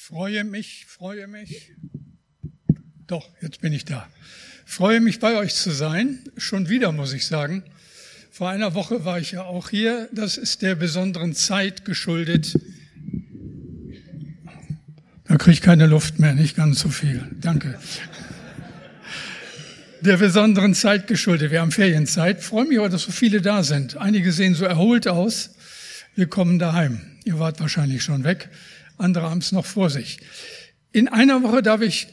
Freue mich. Doch, jetzt bin ich da. Freue mich, bei euch zu sein. Schon wieder, muss ich sagen. Vor einer Woche war ich ja auch hier. Das ist der besonderen Zeit geschuldet. Da kriege ich keine Luft mehr, nicht ganz so viel. Danke. Der besonderen Zeit geschuldet. Wir haben Ferienzeit. Ich freue mich aber, dass so viele da sind. Einige sehen so erholt aus. Wir kommen daheim. Ihr wart wahrscheinlich schon weg. Andere haben es noch vor sich. In einem Monat darf ich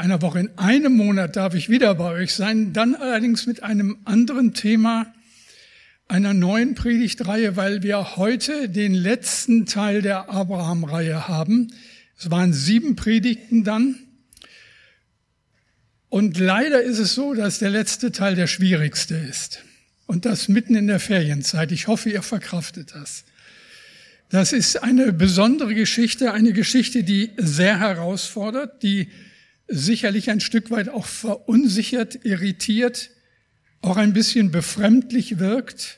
wieder bei euch sein. Dann allerdings mit einem anderen Thema, einer neuen Predigtreihe, weil wir heute den letzten Teil der Abraham-Reihe haben. Es waren 7 Predigten dann. Und leider ist es so, dass der letzte Teil der schwierigste ist. Und das mitten in der Ferienzeit. Ich hoffe, ihr verkraftet das. Das ist eine besondere Geschichte, eine Geschichte, die sehr herausfordert, die sicherlich ein Stück weit auch verunsichert, irritiert, auch ein bisschen befremdlich wirkt,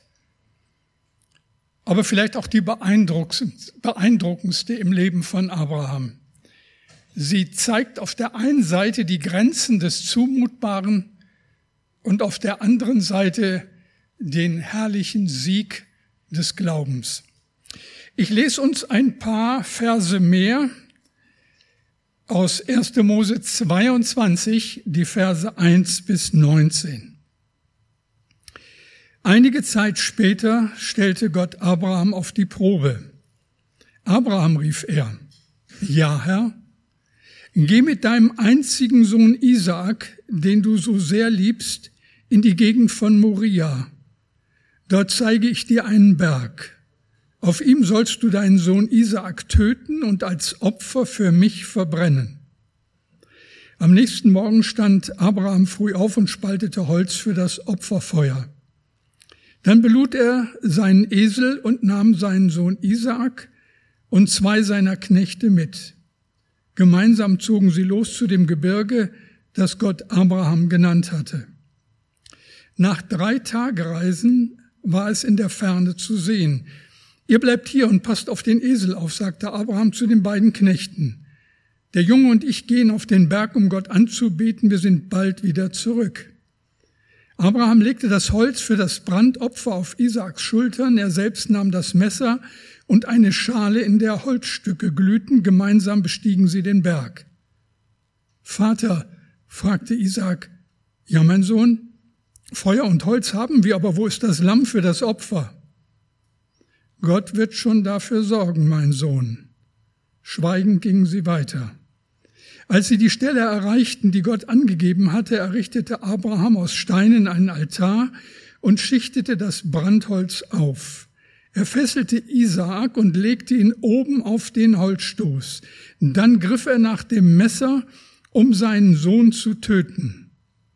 aber vielleicht auch die beeindruckendste im Leben von Abraham. Sie zeigt auf der einen Seite die Grenzen des Zumutbaren und auf der anderen Seite den herrlichen Sieg des Glaubens. Ich lese uns ein paar Verse mehr aus 1. Mose 22, die Verse 1 bis 19. Einige Zeit später stellte Gott Abraham auf die Probe. Abraham, rief er, ja, Herr, geh mit deinem einzigen Sohn Isaak, den du so sehr liebst, in die Gegend von Moria. Dort zeige ich dir einen Berg. Auf ihm sollst du deinen Sohn Isaak töten und als Opfer für mich verbrennen. Am nächsten Morgen stand Abraham früh auf und spaltete Holz für das Opferfeuer. Dann belud er seinen Esel und nahm seinen Sohn Isaak und 2 seiner Knechte mit. Gemeinsam zogen sie los zu dem Gebirge, das Gott Abraham genannt hatte. Nach 3 Tagereisen war es in der Ferne zu sehen. Ihr bleibt hier und passt auf den Esel auf, sagte Abraham zu den beiden Knechten. Der Junge und ich gehen auf den Berg, um Gott anzubeten. Wir sind bald wieder zurück. Abraham legte das Holz für das Brandopfer auf Isaaks Schultern. Er selbst nahm das Messer und eine Schale, in der Holzstücke glühten. Gemeinsam bestiegen sie den Berg. Vater, fragte Isaak, ja, mein Sohn, Feuer und Holz haben wir, aber wo ist das Lamm für das Opfer? Gott wird schon dafür sorgen, mein Sohn. Schweigend gingen sie weiter. Als sie die Stelle erreichten, die Gott angegeben hatte, errichtete Abraham aus Steinen einen Altar und schichtete das Brandholz auf. Er fesselte Isaak und legte ihn oben auf den Holzstoß. Dann griff er nach dem Messer, um seinen Sohn zu töten.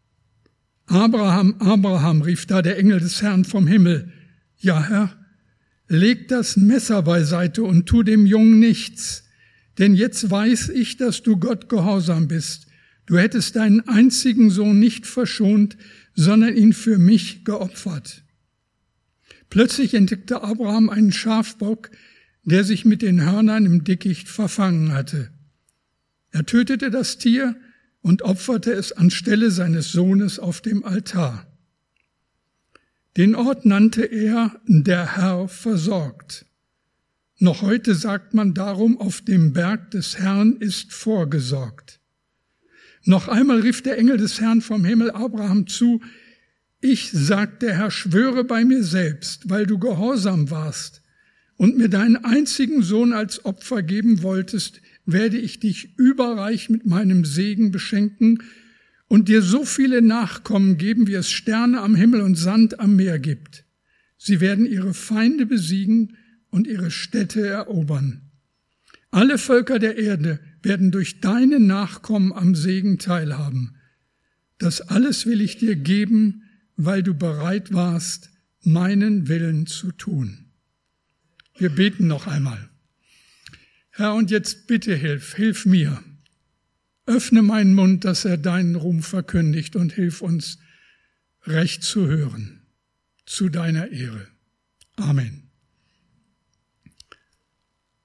Abraham, Abraham, rief da der Engel des Herrn vom Himmel. Ja, Herr, leg das Messer beiseite und tu dem Jungen nichts, denn jetzt weiß ich, dass du Gott gehorsam bist. Du hättest deinen einzigen Sohn nicht verschont, sondern ihn für mich geopfert. Plötzlich entdeckte Abraham einen Schafbock, der sich mit den Hörnern im Dickicht verfangen hatte. Er tötete das Tier und opferte es anstelle seines Sohnes auf dem Altar. Den Ort nannte er, der Herr versorgt. Noch heute sagt man darum, auf dem Berg des Herrn ist vorgesorgt. Noch einmal rief der Engel des Herrn vom Himmel Abraham zu, ich, sagt der Herr, schwöre bei mir selbst, weil du gehorsam warst und mir deinen einzigen Sohn als Opfer geben wolltest, werde ich dich überreich mit meinem Segen beschenken und dir so viele Nachkommen geben, wie es Sterne am Himmel und Sand am Meer gibt. Sie werden ihre Feinde besiegen und ihre Städte erobern. Alle Völker der Erde werden durch deine Nachkommen am Segen teilhaben. Das alles will ich dir geben, weil du bereit warst, meinen Willen zu tun. Wir beten noch einmal. Herr, und jetzt bitte hilf mir. Öffne meinen Mund, dass er deinen Ruhm verkündigt und hilf uns, recht zu hören, zu deiner Ehre. Amen.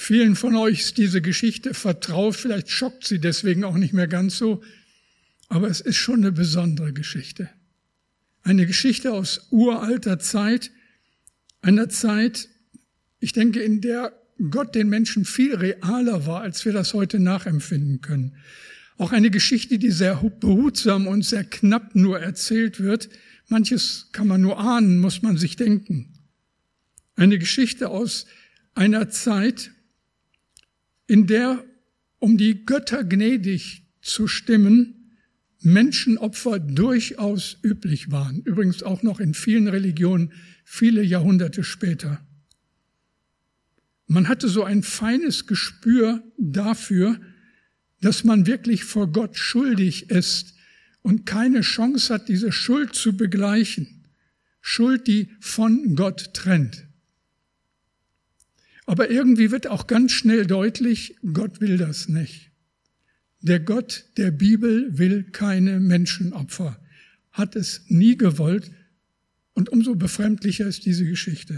Vielen von euch ist diese Geschichte vertraut, vielleicht schockt sie deswegen auch nicht mehr ganz so, aber es ist schon eine besondere Geschichte. Eine Geschichte aus uralter Zeit, einer Zeit, ich denke, in der Gott den Menschen viel realer war, als wir das heute nachempfinden können. Auch eine Geschichte, die sehr behutsam und sehr knapp nur erzählt wird. Manches kann man nur ahnen, muss man sich denken. Eine Geschichte aus einer Zeit, in der, um die Götter gnädig zu stimmen, Menschenopfer durchaus üblich waren. Übrigens auch noch in vielen Religionen, viele Jahrhunderte später. Man hatte so ein feines Gespür dafür, dass man wirklich vor Gott schuldig ist und keine Chance hat, diese Schuld zu begleichen. Schuld, die von Gott trennt. Aber irgendwie wird auch ganz schnell deutlich, Gott will das nicht. Der Gott der Bibel will keine Menschenopfer, hat es nie gewollt und umso befremdlicher ist diese Geschichte.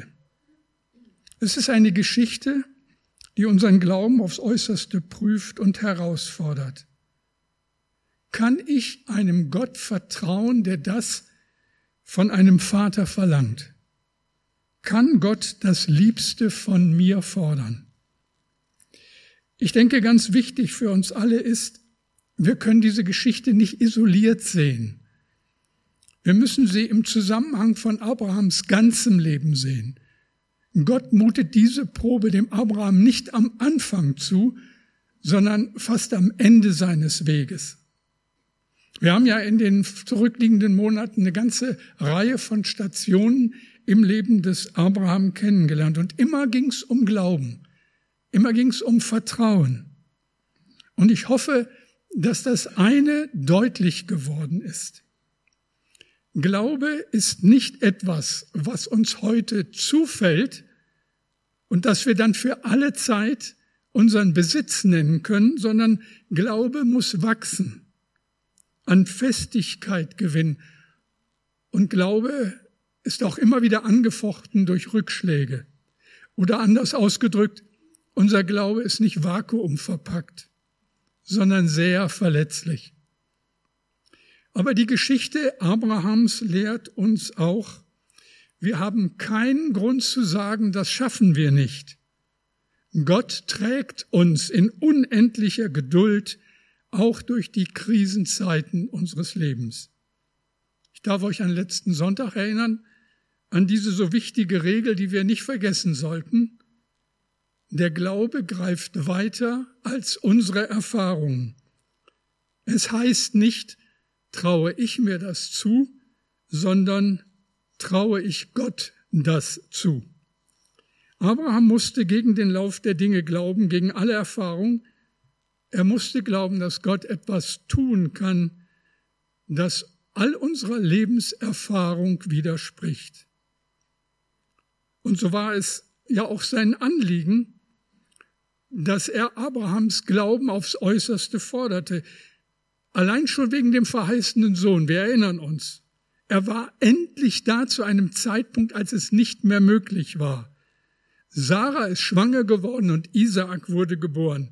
Es ist eine Geschichte, die unseren Glauben aufs Äußerste prüft und herausfordert. Kann ich einem Gott vertrauen, der das von einem Vater verlangt? Kann Gott das Liebste von mir fordern? Ich denke, ganz wichtig für uns alle ist, wir können diese Geschichte nicht isoliert sehen. Wir müssen sie im Zusammenhang von Abrahams ganzem Leben sehen. Gott mutet diese Probe dem Abraham nicht am Anfang zu, sondern fast am Ende seines Weges. Wir haben ja in den zurückliegenden Monaten eine ganze Reihe von Stationen im Leben des Abraham kennengelernt. Und immer ging es um Glauben, immer ging es um Vertrauen. Und ich hoffe, dass das eine deutlich geworden ist. Glaube ist nicht etwas, was uns heute zufällt und das wir dann für alle Zeit unseren Besitz nennen können, sondern Glaube muss wachsen, an Festigkeit gewinnen. Und Glaube ist auch immer wieder angefochten durch Rückschläge. Oder anders ausgedrückt, unser Glaube ist nicht vakuumverpackt, sondern sehr verletzlich. Aber die Geschichte Abrahams lehrt uns auch, wir haben keinen Grund zu sagen, das schaffen wir nicht. Gott trägt uns in unendlicher Geduld auch durch die Krisenzeiten unseres Lebens. Ich darf euch an letzten Sonntag erinnern, an diese so wichtige Regel, die wir nicht vergessen sollten. Der Glaube greift weiter als unsere Erfahrungen. Es heißt nicht, traue ich mir das zu, sondern traue ich Gott das zu. Abraham musste gegen den Lauf der Dinge glauben, gegen alle Erfahrung. Er musste glauben, dass Gott etwas tun kann, das all unserer Lebenserfahrung widerspricht. Und so war es ja auch sein Anliegen, dass er Abrahams Glauben aufs Äußerste forderte. Allein schon wegen dem verheißenen Sohn, wir erinnern uns. Er war endlich da zu einem Zeitpunkt, als es nicht mehr möglich war. Sarah ist schwanger geworden und Isaak wurde geboren.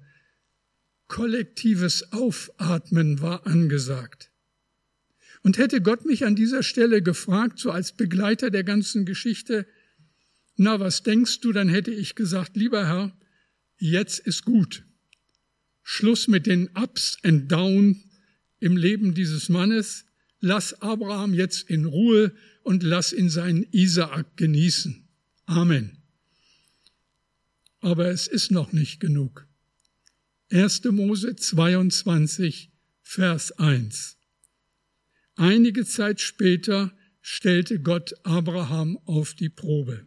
Kollektives Aufatmen war angesagt. Und hätte Gott mich an dieser Stelle gefragt, so als Begleiter der ganzen Geschichte, na, was denkst du, dann hätte ich gesagt, lieber Herr, jetzt ist gut. Schluss mit den Ups and Downs im Leben dieses Mannes. Lass Abraham jetzt in Ruhe und lass ihn seinen Isaak genießen. Amen. Aber es ist noch nicht genug. 1. Mose 22, Vers 1. Einige Zeit später stellte Gott Abraham auf die Probe.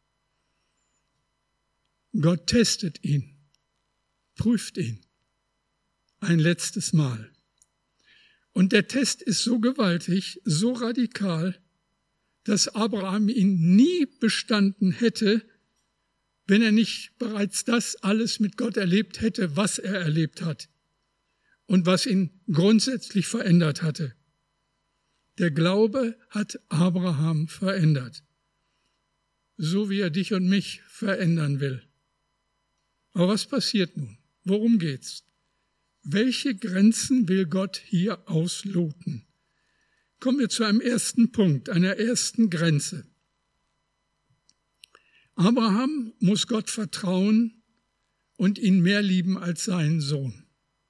Gott testet ihn, prüft ihn ein letztes Mal. Und der Test ist so gewaltig, so radikal, dass Abraham ihn nie bestanden hätte, wenn er nicht bereits das alles mit Gott erlebt hätte, was er erlebt hat und was ihn grundsätzlich verändert hatte. Der Glaube hat Abraham verändert, so wie er dich und mich verändern will. Aber was passiert nun? Worum geht's? Welche Grenzen will Gott hier ausloten? Kommen wir zu einem ersten Punkt, einer ersten Grenze. Abraham muss Gott vertrauen und ihn mehr lieben als seinen Sohn.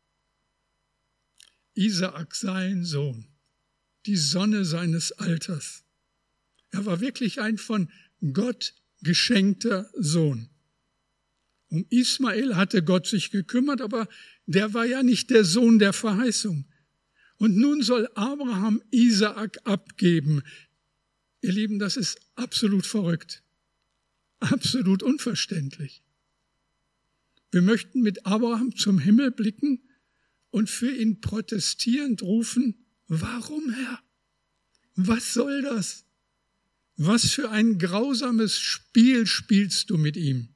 Isaak, sein Sohn, die Sonne seines Alters. Er war wirklich ein von Gott geschenkter Sohn. Um Ismael hatte Gott sich gekümmert, aber der war ja nicht der Sohn der Verheißung. Und nun soll Abraham Isaak abgeben. Ihr Lieben, das ist absolut verrückt. Absolut unverständlich. Wir möchten mit Abraham zum Himmel blicken und für ihn protestierend rufen, warum, Herr? Was soll das? Was für ein grausames Spiel spielst du mit ihm?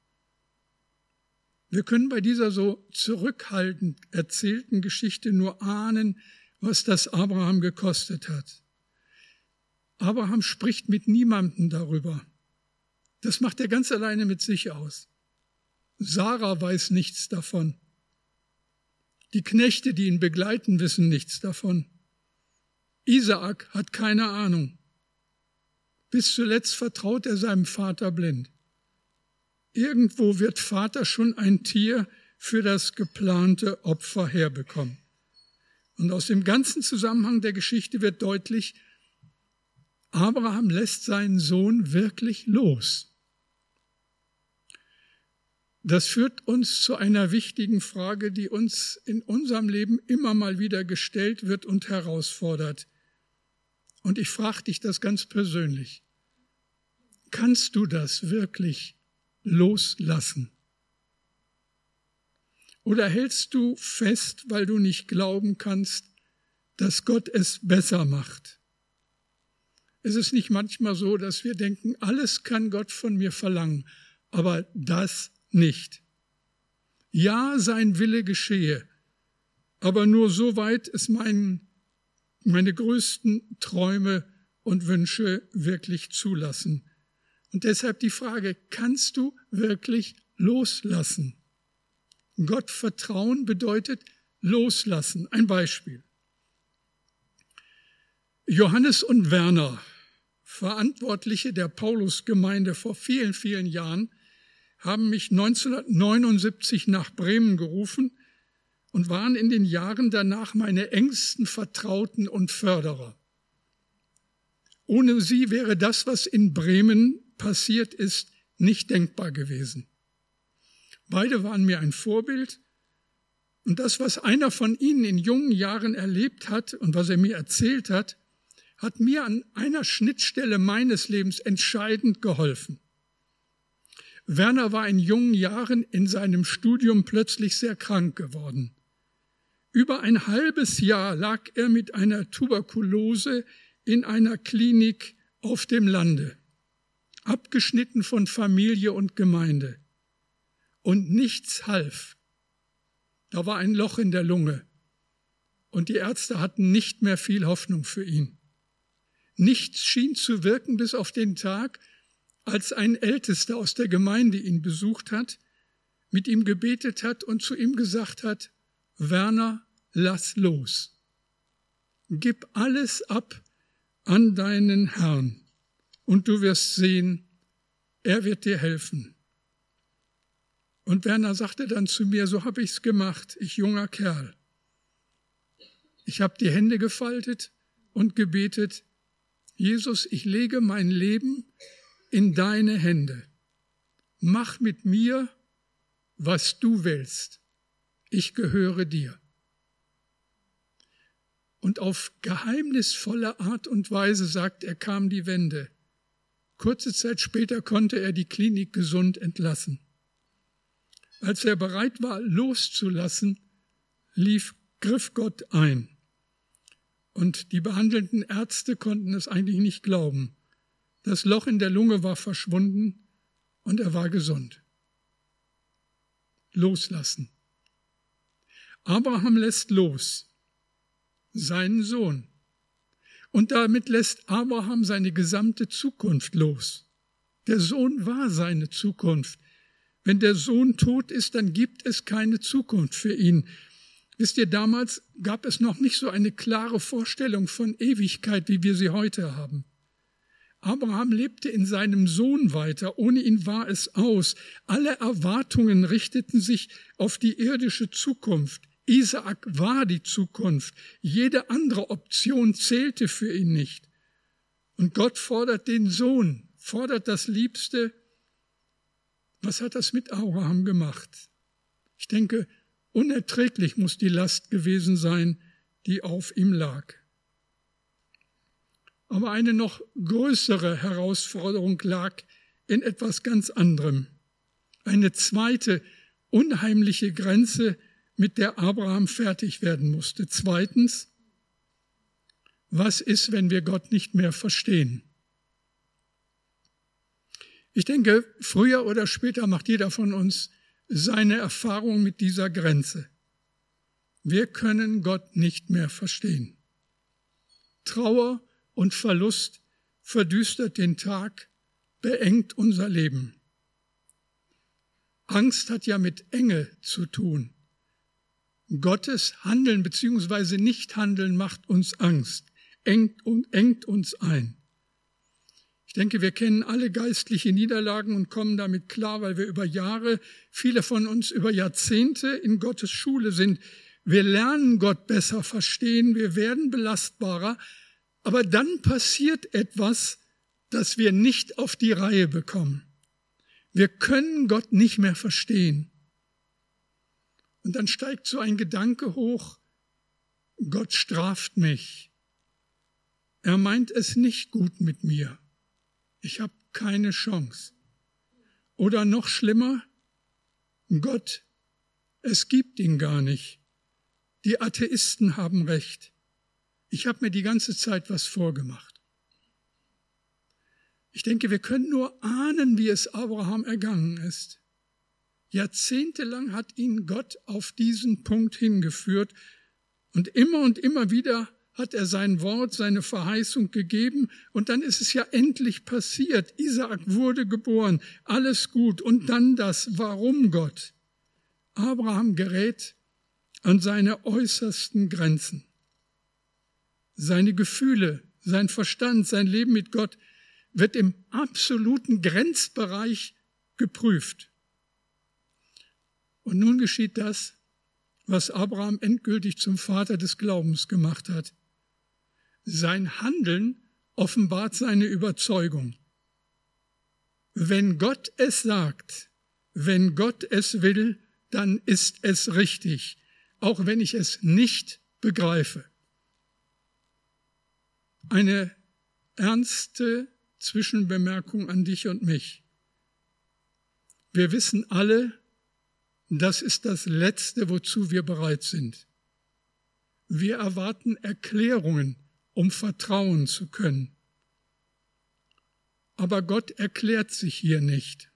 Wir können bei dieser so zurückhaltend erzählten Geschichte nur ahnen, was das Abraham gekostet hat. Abraham spricht mit niemandem darüber. Das macht er ganz alleine mit sich aus. Sarah weiß nichts davon. Die Knechte, die ihn begleiten, wissen nichts davon. Isaak hat keine Ahnung. Bis zuletzt vertraut er seinem Vater blind. Irgendwo wird Vater schon ein Tier für das geplante Opfer herbekommen. Und aus dem ganzen Zusammenhang der Geschichte wird deutlich, Abraham lässt seinen Sohn wirklich los. Das führt uns zu einer wichtigen Frage, die uns in unserem Leben immer mal wieder gestellt wird und herausfordert. Und ich frage dich das ganz persönlich. Kannst du das wirklich loslassen? Oder hältst du fest, weil du nicht glauben kannst, dass Gott es besser macht? Es ist nicht manchmal so, dass wir denken, alles kann Gott von mir verlangen, aber das nicht. Ja, sein Wille geschehe, aber nur soweit es meine größten Träume und Wünsche wirklich zulassen. Und deshalb die Frage, kannst du wirklich loslassen? Gott vertrauen bedeutet loslassen. Ein Beispiel. Johannes und Werner, Verantwortliche der Paulusgemeinde vor vielen, vielen Jahren, haben mich 1979 nach Bremen gerufen und waren in den Jahren danach meine engsten Vertrauten und Förderer. Ohne sie wäre das, was in Bremen passiert ist, nicht denkbar gewesen. Beide waren mir ein Vorbild und das, was einer von ihnen in jungen Jahren erlebt hat und was er mir erzählt hat, hat mir an einer Schnittstelle meines Lebens entscheidend geholfen. Werner war in jungen Jahren in seinem Studium plötzlich sehr krank geworden. Über ein halbes Jahr lag er mit einer Tuberkulose in einer Klinik auf dem Lande, abgeschnitten von Familie und Gemeinde. Und nichts half. Da war ein Loch in der Lunge und die Ärzte hatten nicht mehr viel Hoffnung für ihn. Nichts schien zu wirken bis auf den Tag, als ein Ältester aus der Gemeinde ihn besucht hat, mit ihm gebetet hat und zu ihm gesagt hat, Werner, lass los. Gib alles ab an deinen Herrn und du wirst sehen, er wird dir helfen. Und Werner sagte dann zu mir, so habe ich's gemacht, ich junger Kerl. Ich habe die Hände gefaltet und gebetet, Jesus, ich lege mein Leben in deine Hände. Mach mit mir, was du willst. Ich gehöre dir. Und auf geheimnisvolle Art und Weise, sagt er, kam die Wende. Kurze Zeit später konnte er die Klinik gesund entlassen. Als er bereit war, loszulassen, griff Gott ein. Und die behandelnden Ärzte konnten es eigentlich nicht glauben. Das Loch in der Lunge war verschwunden und er war gesund. Loslassen. Abraham lässt los, seinen Sohn. Und damit lässt Abraham seine gesamte Zukunft los. Der Sohn war seine Zukunft. Wenn der Sohn tot ist, dann gibt es keine Zukunft für ihn. Wisst ihr, damals gab es noch nicht so eine klare Vorstellung von Ewigkeit, wie wir sie heute haben. Abraham lebte in seinem Sohn weiter, ohne ihn war es aus. Alle Erwartungen richteten sich auf die irdische Zukunft. Isaak war die Zukunft. Jede andere Option zählte für ihn nicht. Und Gott fordert den Sohn, fordert das Liebste. Was hat das mit Abraham gemacht? Ich denke, unerträglich muss die Last gewesen sein, die auf ihm lag. Aber eine noch größere Herausforderung lag in etwas ganz anderem. Eine zweite, unheimliche Grenze, mit der Abraham fertig werden musste. Zweitens, was ist, wenn wir Gott nicht mehr verstehen? Ich denke, früher oder später macht jeder von uns seine Erfahrung mit dieser Grenze. Wir können Gott nicht mehr verstehen. Trauer und Verlust verdüstert den Tag, beengt unser Leben. Angst hat ja mit Enge zu tun. Gottes Handeln bzw. Nichthandeln macht uns Angst, engt uns ein. Ich denke, wir kennen alle geistliche Niederlagen und kommen damit klar, weil wir über Jahre, viele von uns über Jahrzehnte in Gottes Schule sind. Wir lernen Gott besser verstehen, wir werden belastbarer, aber dann passiert etwas, das wir nicht auf die Reihe bekommen. Wir können Gott nicht mehr verstehen. Und dann steigt so ein Gedanke hoch, Gott straft mich. Er meint es nicht gut mit mir. Ich habe keine Chance. Oder noch schlimmer, Gott, es gibt ihn gar nicht. Die Atheisten haben recht. Ich habe mir die ganze Zeit was vorgemacht. Ich denke, wir können nur ahnen, wie es Abraham ergangen ist. Jahrzehntelang hat ihn Gott auf diesen Punkt hingeführt und immer wieder hat er sein Wort, seine Verheißung gegeben und dann ist es ja endlich passiert. Isaak wurde geboren, alles gut und dann das, warum Gott? Abraham gerät an seine äußersten Grenzen. Seine Gefühle, sein Verstand, sein Leben mit Gott wird im absoluten Grenzbereich geprüft. Und nun geschieht das, was Abraham endgültig zum Vater des Glaubens gemacht hat. Sein Handeln offenbart seine Überzeugung. Wenn Gott es sagt, wenn Gott es will, dann ist es richtig, auch wenn ich es nicht begreife. Eine ernste Zwischenbemerkung an dich und mich. Wir wissen alle, das ist das Letzte, wozu wir bereit sind. Wir erwarten Erklärungen, um vertrauen zu können. Aber Gott erklärt sich hier nicht.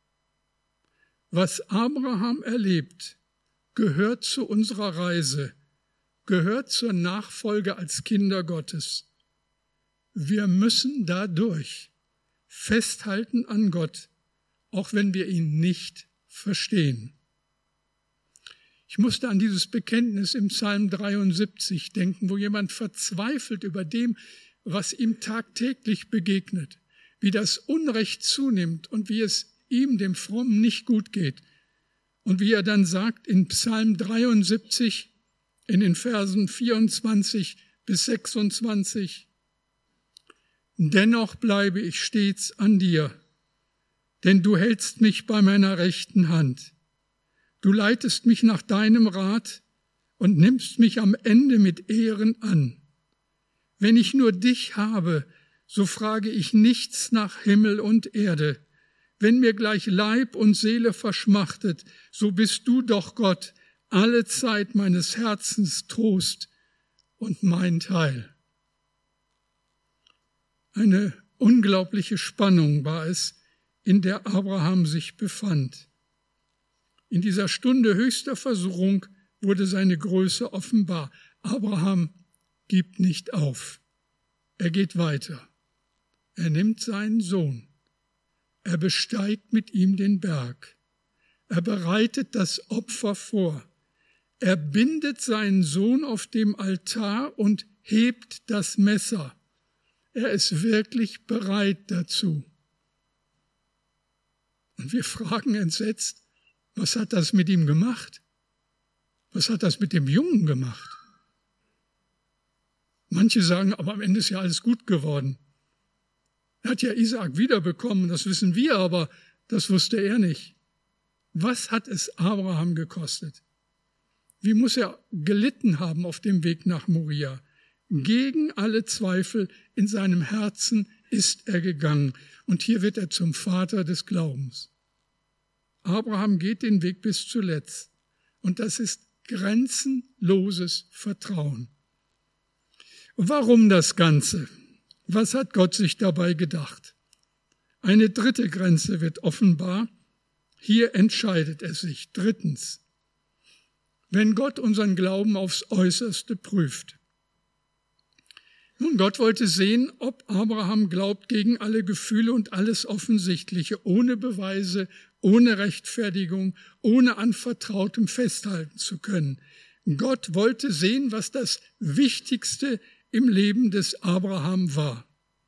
Was Abraham erlebt, gehört zu unserer Reise, gehört zur Nachfolge als Kinder Gottes. Wir müssen dadurch festhalten an Gott, auch wenn wir ihn nicht verstehen. Ich musste an dieses Bekenntnis im Psalm 73 denken, wo jemand verzweifelt über dem, was ihm tagtäglich begegnet, wie das Unrecht zunimmt und wie es ihm, dem Frommen, nicht gut geht. Und wie er dann sagt in Psalm 73, in den Versen 24 bis 26, dennoch bleibe ich stets an dir, denn du hältst mich bei meiner rechten Hand. Du leitest mich nach deinem Rat und nimmst mich am Ende mit Ehren an. Wenn ich nur dich habe, so frage ich nichts nach Himmel und Erde. Wenn mir gleich Leib und Seele verschmachtet, so bist du doch Gott, alle Zeit meines Herzens Trost und mein Teil. Eine unglaubliche Spannung war es, in der Abraham sich befand. In dieser Stunde höchster Versuchung wurde seine Größe offenbar. Abraham gibt nicht auf. Er geht weiter. Er nimmt seinen Sohn. Er besteigt mit ihm den Berg. Er bereitet das Opfer vor. Er bindet seinen Sohn auf dem Altar und hebt das Messer. Er ist wirklich bereit dazu. Und wir fragen entsetzt, was hat das mit ihm gemacht? Was hat das mit dem Jungen gemacht? Manche sagen, aber am Ende ist ja alles gut geworden. Er hat ja Isaak wiederbekommen, das wissen wir, aber das wusste er nicht. Was hat es Abraham gekostet? Wie muss er gelitten haben auf dem Weg nach Moria? Gegen alle Zweifel in seinem Herzen ist er gegangen. Und hier wird er zum Vater des Glaubens. Abraham geht den Weg bis zuletzt. Und das ist grenzenloses Vertrauen. Warum das Ganze? Was hat Gott sich dabei gedacht? Eine dritte Grenze wird offenbar. Hier entscheidet er sich. Drittens, wenn Gott unseren Glauben aufs Äußerste prüft. Nun, Gott wollte sehen, ob Abraham glaubt gegen alle Gefühle und alles Offensichtliche, ohne Beweise, ohne Rechtfertigung, ohne an Vertrautem festhalten zu können. Gott wollte sehen, was das Wichtigste im Leben des Abraham war.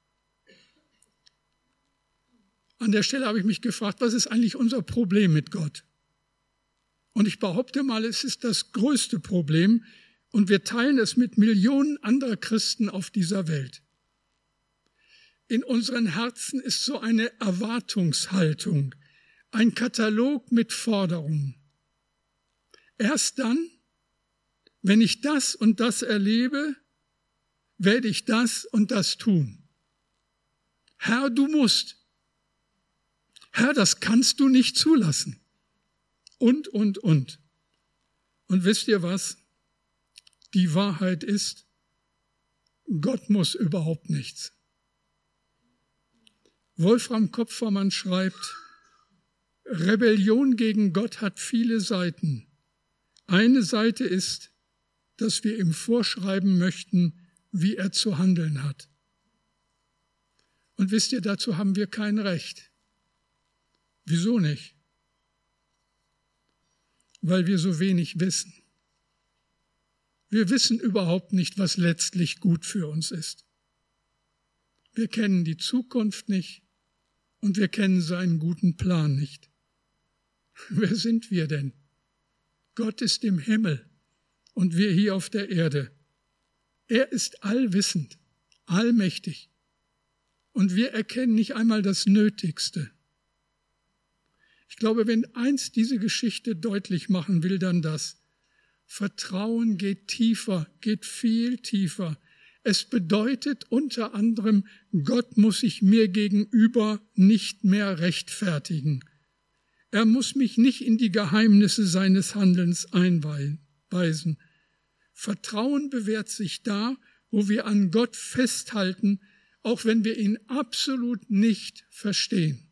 An der Stelle habe ich mich gefragt, was ist eigentlich unser Problem mit Gott? Und ich behaupte mal, es ist das größte Problem und wir teilen es mit Millionen anderer Christen auf dieser Welt. In unseren Herzen ist so eine Erwartungshaltung, ein Katalog mit Forderungen. Erst dann, wenn ich das und das erlebe, werde ich das und das tun. Herr, du musst. Herr, das kannst du nicht zulassen. Und. Und wisst ihr was? Die Wahrheit ist, Gott muss überhaupt nichts. Wolfram Kopfermann schreibt, Rebellion gegen Gott hat viele Seiten. Eine Seite ist, dass wir ihm vorschreiben möchten, wie er zu handeln hat. Und wisst ihr, dazu haben wir kein Recht. Wieso nicht? Weil wir so wenig wissen. Wir wissen überhaupt nicht, was letztlich gut für uns ist. Wir kennen die Zukunft nicht und wir kennen seinen guten Plan nicht. Wer sind wir denn? Gott ist im Himmel und wir hier auf der Erde. Er ist allwissend, allmächtig und wir erkennen nicht einmal das Nötigste. Ich glaube, wenn eins diese Geschichte deutlich machen will, dann das. Vertrauen geht tiefer, geht viel tiefer. Es bedeutet unter anderem, Gott muss sich mir gegenüber nicht mehr rechtfertigen. Er muss mich nicht in die Geheimnisse seines Handelns einweisen. Vertrauen bewährt sich da, wo wir an Gott festhalten, auch wenn wir ihn absolut nicht verstehen.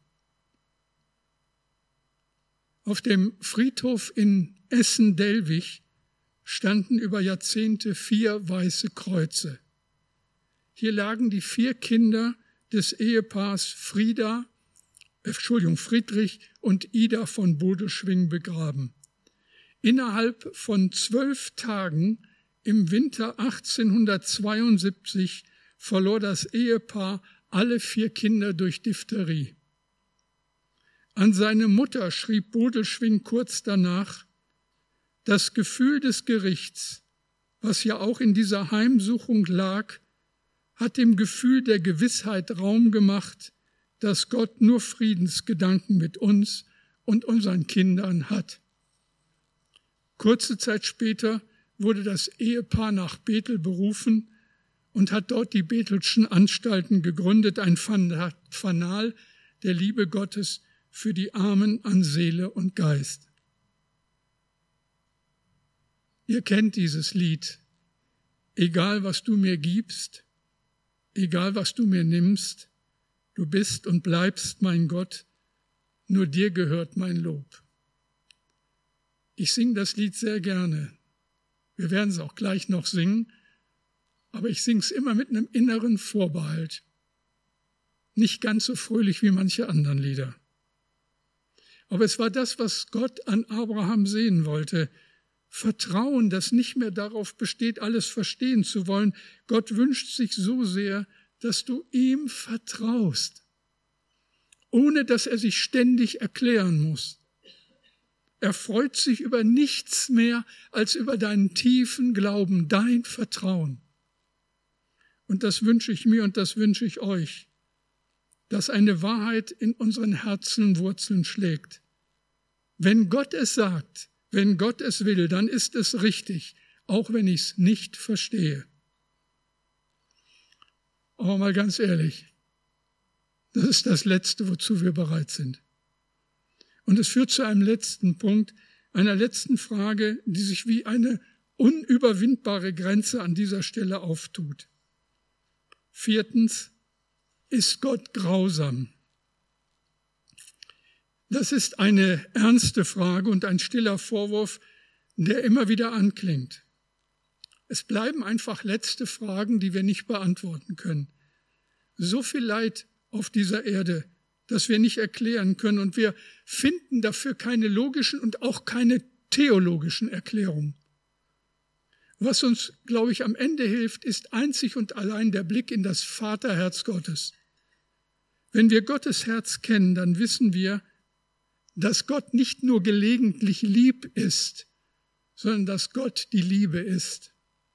Auf dem Friedhof in Essen-Dellwig standen über Jahrzehnte 4 weiße Kreuze. Hier lagen die 4 Kinder des Ehepaars Friedrich und Ida von Bodelschwingh begraben. Innerhalb von 12 Tagen im Winter 1872 verlor das Ehepaar alle 4 Kinder durch Diphtherie. An seine Mutter schrieb Bodelschwingh kurz danach, das Gefühl des Gerichts, was ja auch in dieser Heimsuchung lag, hat dem Gefühl der Gewissheit Raum gemacht, dass Gott nur Friedensgedanken mit uns und unseren Kindern hat. Kurze Zeit später wurde das Ehepaar nach Bethel berufen und hat dort die Bethelschen Anstalten gegründet, ein Fanal der Liebe Gottes für die Armen an Seele und Geist. Ihr kennt dieses Lied. Egal, was du mir gibst, egal, was du mir nimmst, du bist und bleibst mein Gott, nur dir gehört mein Lob. Ich singe das Lied sehr gerne. Wir werden es auch gleich noch singen, aber ich singe es immer mit einem inneren Vorbehalt. Nicht ganz so fröhlich wie manche anderen Lieder. Aber es war das, was Gott an Abraham sehen wollte. Vertrauen, das nicht mehr darauf besteht, alles verstehen zu wollen. Gott wünscht sich so sehr, dass du ihm vertraust, ohne dass er sich ständig erklären muss. Er freut sich über nichts mehr als über deinen tiefen Glauben, dein Vertrauen. Und das wünsche ich mir und das wünsche ich euch, dass eine Wahrheit in unseren Herzen Wurzeln schlägt. Wenn Gott es sagt, wenn Gott es will, dann ist es richtig, auch wenn ich es nicht verstehe. Aber mal ganz ehrlich, das ist das Letzte, wozu wir bereit sind. Und es führt zu einem letzten Punkt, einer letzten Frage, die sich wie eine unüberwindbare Grenze an dieser Stelle auftut. 4. Ist Gott grausam? Das ist eine ernste Frage und ein stiller Vorwurf, der immer wieder anklingt. Es bleiben einfach letzte Fragen, die wir nicht beantworten können. So viel Leid auf dieser Erde, das wir nicht erklären können, und wir finden dafür keine logischen und auch keine theologischen Erklärungen. Was uns, glaube ich, am Ende hilft, ist einzig und allein der Blick in das Vaterherz Gottes. Wenn wir Gottes Herz kennen, dann wissen wir, dass Gott nicht nur gelegentlich lieb ist, sondern dass Gott die Liebe ist.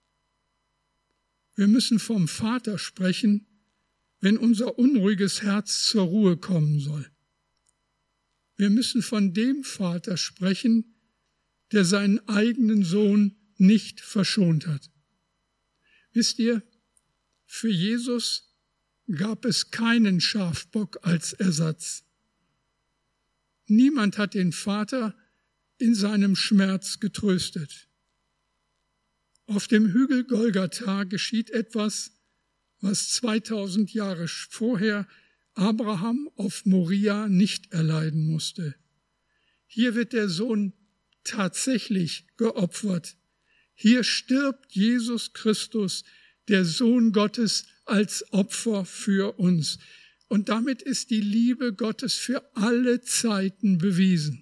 Wir müssen vom Vater sprechen, wenn unser unruhiges Herz zur Ruhe kommen soll. Wir müssen von dem Vater sprechen, der seinen eigenen Sohn nicht verschont hat. Wisst ihr, für Jesus gab es keinen Schafbock als Ersatz. Niemand hat den Vater in seinem Schmerz getröstet. Auf dem Hügel Golgatha geschieht etwas, was 2000 Jahre vorher Abraham auf Moria nicht erleiden musste. Hier wird der Sohn tatsächlich geopfert. Hier stirbt Jesus Christus, der Sohn Gottes, als Opfer für uns. Und damit ist die Liebe Gottes für alle Zeiten bewiesen.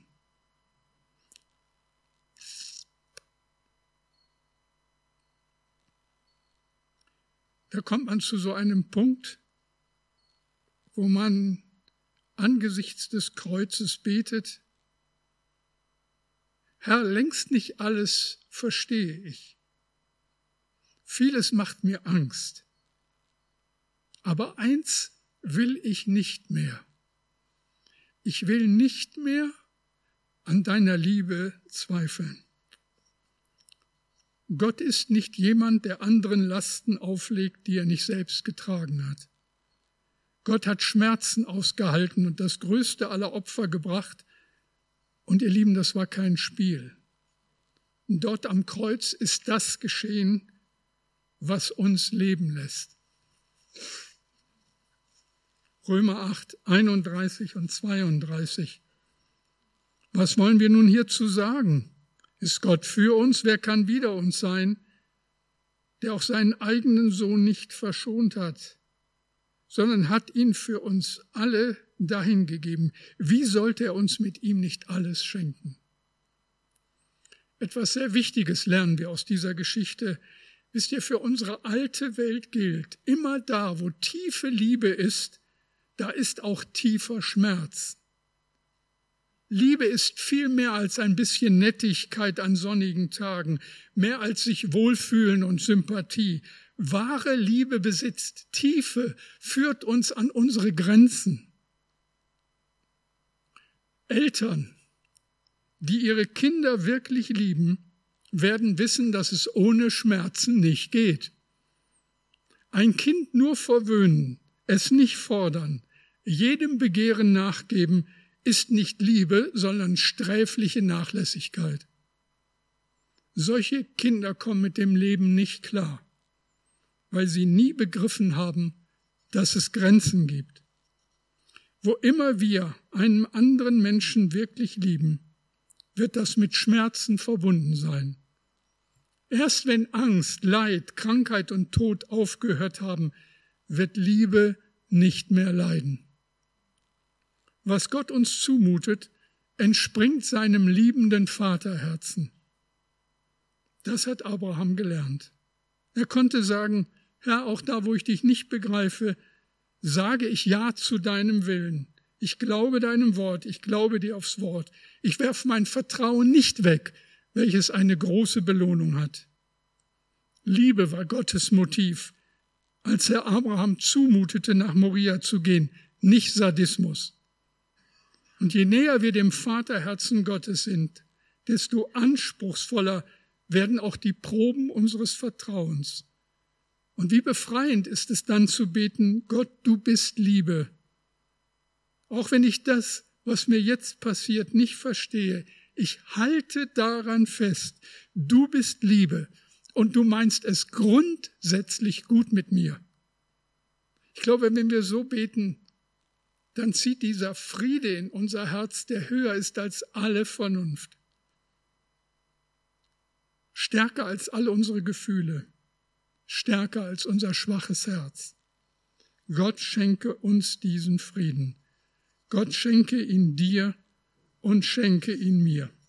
Da kommt man zu so einem Punkt, wo man angesichts des Kreuzes betet: Herr, längst nicht alles verstehe ich. Vieles macht mir Angst. Aber eins will ich nicht mehr. Ich will nicht mehr an deiner Liebe zweifeln. Gott ist nicht jemand, der anderen Lasten auflegt, die er nicht selbst getragen hat. Gott hat Schmerzen ausgehalten und das größte aller Opfer gebracht. Und ihr Lieben, das war kein Spiel. Und dort am Kreuz ist das geschehen, was uns leben lässt. Römer 8, 31 und 32. Was wollen wir nun hierzu sagen? Ist Gott für uns? Wer kann wider uns sein, der auch seinen eigenen Sohn nicht verschont hat, sondern hat ihn für uns alle dahingegeben? Wie sollte er uns mit ihm nicht alles schenken? Etwas sehr Wichtiges lernen wir aus dieser Geschichte. Wisst ihr, für unsere alte Welt gilt, immer da, wo tiefe Liebe ist, da ist auch tiefer Schmerz. Liebe ist viel mehr als ein bisschen Nettigkeit an sonnigen Tagen, mehr als sich wohlfühlen und Sympathie. Wahre Liebe besitzt Tiefe, führt uns an unsere Grenzen. Eltern, die ihre Kinder wirklich lieben, werden wissen, dass es ohne Schmerzen nicht geht. Ein Kind nur verwöhnen, es nicht fordern, jedem Begehren nachgeben, ist nicht Liebe, sondern sträfliche Nachlässigkeit. Solche Kinder kommen mit dem Leben nicht klar, weil sie nie begriffen haben, dass es Grenzen gibt. Wo immer wir einen anderen Menschen wirklich lieben, wird das mit Schmerzen verbunden sein. Erst wenn Angst, Leid, Krankheit und Tod aufgehört haben, wird Liebe nicht mehr leiden. Was Gott uns zumutet, entspringt seinem liebenden Vaterherzen. Das hat Abraham gelernt. Er konnte sagen, Herr, auch da, wo ich dich nicht begreife, sage ich Ja zu deinem Willen. Ich glaube deinem Wort, ich glaube dir aufs Wort. Ich werfe mein Vertrauen nicht weg, welches eine große Belohnung hat. Liebe war Gottes Motiv, als er Abraham zumutete, nach Moria zu gehen, nicht Sadismus. Und je näher wir dem Vaterherzen Gottes sind, desto anspruchsvoller werden auch die Proben unseres Vertrauens. Und wie befreiend ist es dann zu beten, Gott, du bist Liebe. Auch wenn ich das, was mir jetzt passiert, nicht verstehe, ich halte daran fest, du bist Liebe und du meinst es grundsätzlich gut mit mir. Ich glaube, wenn wir so beten, dann zieht dieser Friede in unser Herz, der höher ist als alle Vernunft. Stärker als alle unsere Gefühle, stärker als unser schwaches Herz. Gott schenke uns diesen Frieden. Gott schenke ihn dir und schenke ihn mir.